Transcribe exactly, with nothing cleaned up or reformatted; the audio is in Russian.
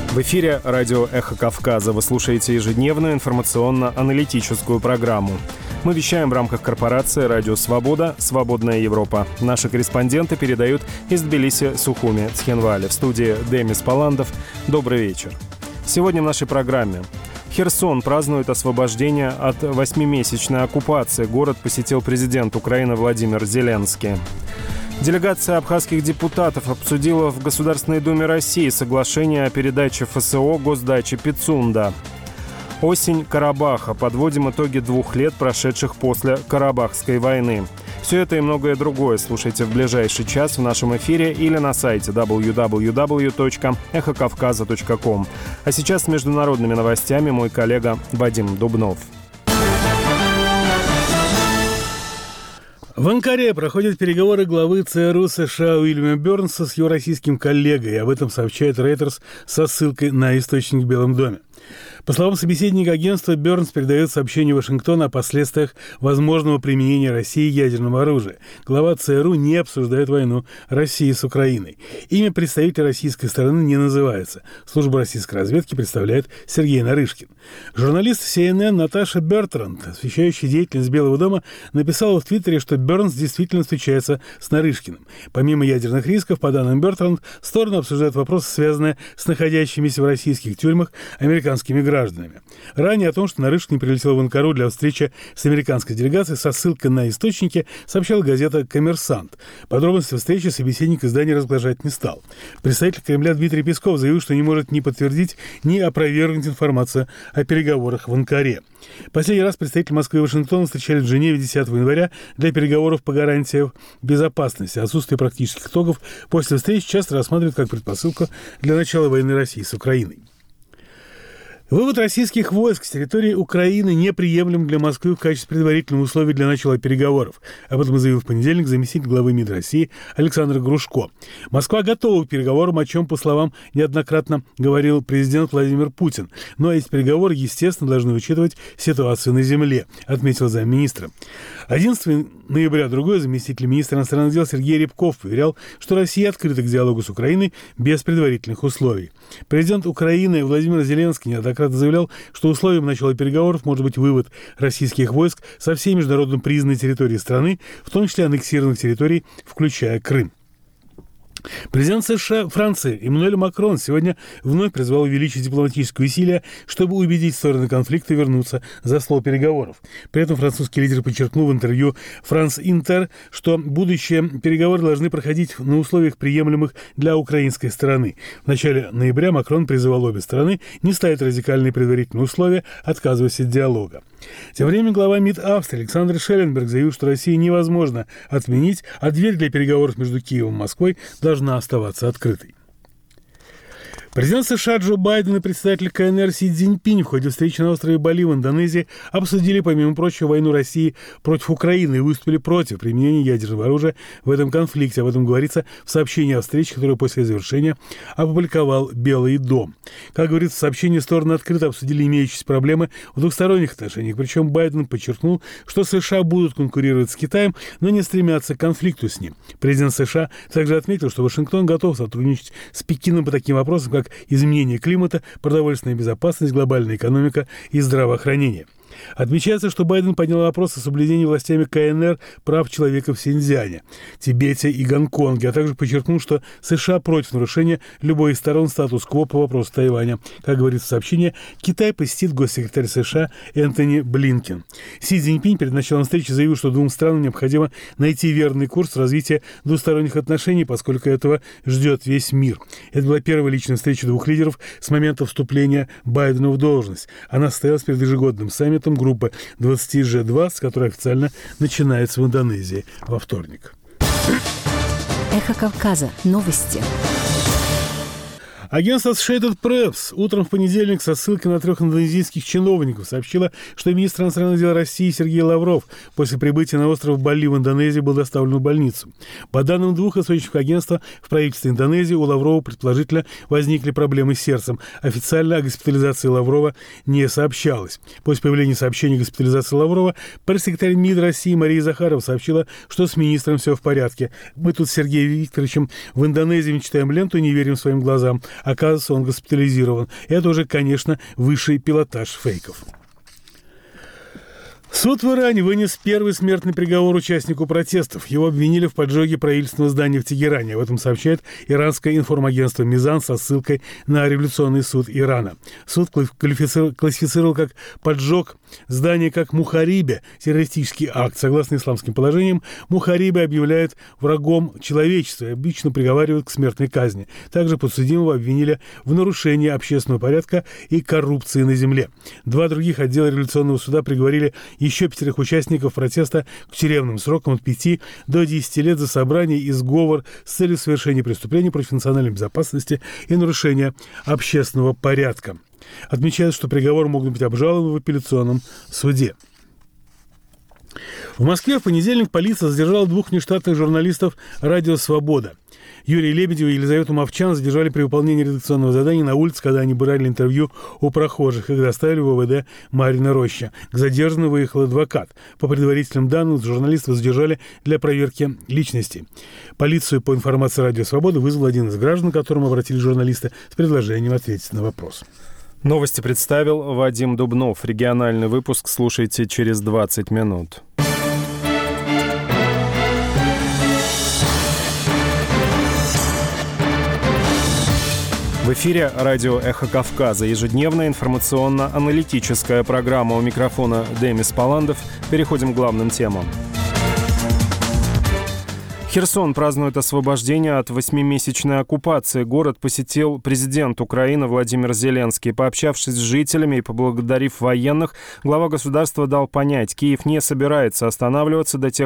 В эфире радио «Эхо Кавказа». Вы слушаете ежедневную информационно-аналитическую программу. Мы вещаем в рамках корпорации «Радио Свобода. Свободная Европа». Наши корреспонденты передают из Тбилиси, Сухуми, Цхинвали. В студии Демис Паландов. Добрый вечер. Сегодня в нашей программе. Херсон празднует освобождение от восьмимесячной оккупации. Город посетил президент Украины Владимир Зеленский. Делегация абхазских депутатов обсудила в Государственной Думе России соглашение о передаче ФСО госдачи Пицунда. Осень Карабаха. Подводим итоги двух лет, прошедших после Карабахской войны. Все это и многое другое слушайте в ближайший час в нашем эфире или на сайте дабл ю дабл ю дабл ю точка эхо кавказа точка ком. А сейчас с международными новостями мой коллега Вадим Дубнов. В Анкаре проходят переговоры главы ЦРУ США Уильяма Бёрнса с его российским коллегой. Об этом сообщает Reuters со ссылкой на источник в Белом доме. По словам собеседника агентства, Бёрнс передает сообщение Вашингтона о последствиях возможного применения России ядерного оружия. Глава ЦРУ не обсуждает войну России с Украиной. Имя представителя российской стороны не называется. Служба российской разведки представляет Сергей Нарышкин. Журналист си эн эн Наташа Бертранд, освещающая деятельность Белого дома, написала в Твиттере, что Бёрнс действительно встречается с Нарышкиным. Помимо ядерных рисков, по данным Бертранд, стороны обсуждают вопросы, связанные с находящимися в российских тюрьмах американскими гражданами. Ранее о том, что Нарышкин прилетел в Анкару для встречи с американской делегацией, со ссылкой на источники, сообщала газета «Коммерсант». Подробности встречи собеседник издания разглашать не стал. Представитель Кремля Дмитрий Песков заявил, что не может ни подтвердить, ни опровергнуть информацию о переговорах в Анкаре. Последний раз представители Москвы и Вашингтона встречались в Женеве десятого января для переговоров по гарантиям безопасности. Отсутствие практических итогов после встречи часто рассматривают как предпосылку для начала войны России с Украиной. Вывод российских войск с территории Украины неприемлем для Москвы в качестве предварительного условия для начала переговоров. Об этом заявил в понедельник заместитель главы МИД России Александр Грушко. Москва готова к переговорам, о чем, по словам, неоднократно говорил президент Владимир Путин. Но эти переговоры, естественно, должны учитывать ситуацию на земле, отметил замминистра. одиннадцатого ноября другой заместитель министра иностранных дел Сергей Рябков уверял, что Россия открыта к диалогу с Украиной без предварительных условий. Президент Украины Владимир Зеленский неоднократно заявлял, что условием начала переговоров может быть вывод российских войск со всей международно признанной территории страны, в том числе аннексированных территорий, включая Крым. Президент США Франции Эммануэль Макрон сегодня вновь призвал увеличить дипломатические усилия, чтобы убедить стороны конфликта вернуться за стол переговоров. При этом французский лидер подчеркнул в интервью «Франс Интер», что будущие переговоры должны проходить на условиях, приемлемых для украинской стороны. В начале ноября Макрон призывал обе стороны не ставить радикальные предварительные условия, отказываясь от диалога. Тем временем глава МИД Австрии Александр Шелленберг заявил, что России невозможно отменить, а дверь для переговоров между Киевом и Москвой должна оставаться открытой. Президент США Джо Байден и председатель ка эн эр Си Цзиньпинь в ходе встречи на острове Бали в Индонезии обсудили, помимо прочего, войну России против Украины и выступили против применения ядерного оружия в этом конфликте. Об этом говорится в сообщении о встрече, которое после завершения опубликовал Белый дом. Как говорится в сообщении, стороны открыто обсудили имеющиеся проблемы в двухсторонних отношениях. Причем Байден подчеркнул, что США будут конкурировать с Китаем, но не стремятся к конфликту с ним. Президент США также отметил, что Вашингтон готов сотрудничать с Пекином по таким вопросам, как изменение климата, продовольственная безопасность, глобальная экономика и здравоохранение. Отмечается, что Байден поднял вопрос о соблюдении властями ка эн эр прав человека в Синьцзяне, Тибете и Гонконге, а также подчеркнул, что США против нарушения любой из сторон статус-кво по вопросу Тайваня. Как говорится в сообщении, Китай посетит госсекретарь США Энтони Блинкен. Си Цзиньпинь перед началом встречи заявил, что двум странам необходимо найти верный курс развития двусторонних отношений, поскольку этого ждет весь мир. Это была первая личная встреча двух лидеров с момента вступления Байдена в должность. Она состоялась перед ежегодным саммитом группы двадцать джи двадцать, которая официально начинается в Индонезии во вторник. Эхо Кавказа. Новости. Агентство Associated Press утром в понедельник со ссылкой на трех индонезийских чиновников сообщило, что министр иностранных дел России Сергей Лавров после прибытия на остров Бали в Индонезии был доставлен в больницу. По данным двух источников агентства, в правительстве Индонезии у Лаврова предположительно возникли проблемы с сердцем. Официально о госпитализации Лаврова не сообщалось. После появления сообщения о госпитализации Лаврова пресс-секретарь МИД России Мария Захарова сообщила, что с министром все в порядке. Мы тут с Сергеем Викторовичем в Индонезии читаем ленту, не верим своим глазам. Оказывается, он госпитализирован. Это уже, конечно, высший пилотаж фейков. Суд в Иране вынес первый смертный приговор участнику протестов. Его обвинили в поджоге правительственного здания в Тегеране. Об этом сообщает иранское информагентство «Мизан» со ссылкой на революционный суд Ирана. Суд классифицировал как поджог здания как мухарибе, террористический акт. Согласно исламским положениям, мухарибе объявляют врагом человечества и обычно приговаривают к смертной казни. Также подсудимого обвинили в нарушении общественного порядка и коррупции на земле. Два других отдела революционного суда приговорили еще пятерых участников протеста к тюремным срокам от пяти до десяти лет за собрание и сговор с целью совершения преступлений против национальной безопасности и нарушения общественного порядка. Отмечается, что приговор могут быть обжалованы в апелляционном суде. В Москве в понедельник полиция задержала двух внештатных журналистов «Радио Свобода». Юрия Лебедева и Елизавету Мовчан задержали при выполнении редакционного задания на улице, когда они брали интервью у прохожих. Их доставили в ВВД Марьина Роща. К задержанному выехал адвокат. По предварительным данным, журналистов задержали для проверки личности. Полицию, по информации «Радио Свобода», вызвал один из граждан, к которому обратились журналисты, с предложением ответить на вопрос. Новости представил Вадим Дубнов. Региональный выпуск слушайте через двадцать минут. В эфире радио «Эхо Кавказа». Ежедневная информационно-аналитическая программа. У микрофона Демис Паландов. Переходим к главным темам. Херсон празднует освобождение от восьмимесячной оккупации. Город посетил президент Украины Владимир Зеленский. Пообщавшись с жителями и поблагодарив военных, глава государства дал понять, Киев не собирается останавливаться до тех